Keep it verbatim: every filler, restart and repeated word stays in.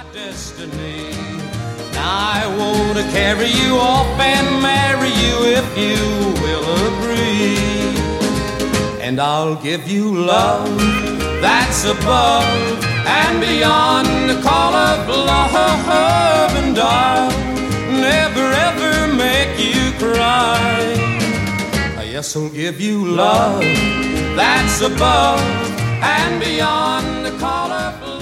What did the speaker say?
destiny. Now I want to carry you off and marry you if you will agree. And I'll give you love that's above and beyond the call of love. And I'll never ever make you cry. Yes, I'll give you love that's above and beyond the call of love.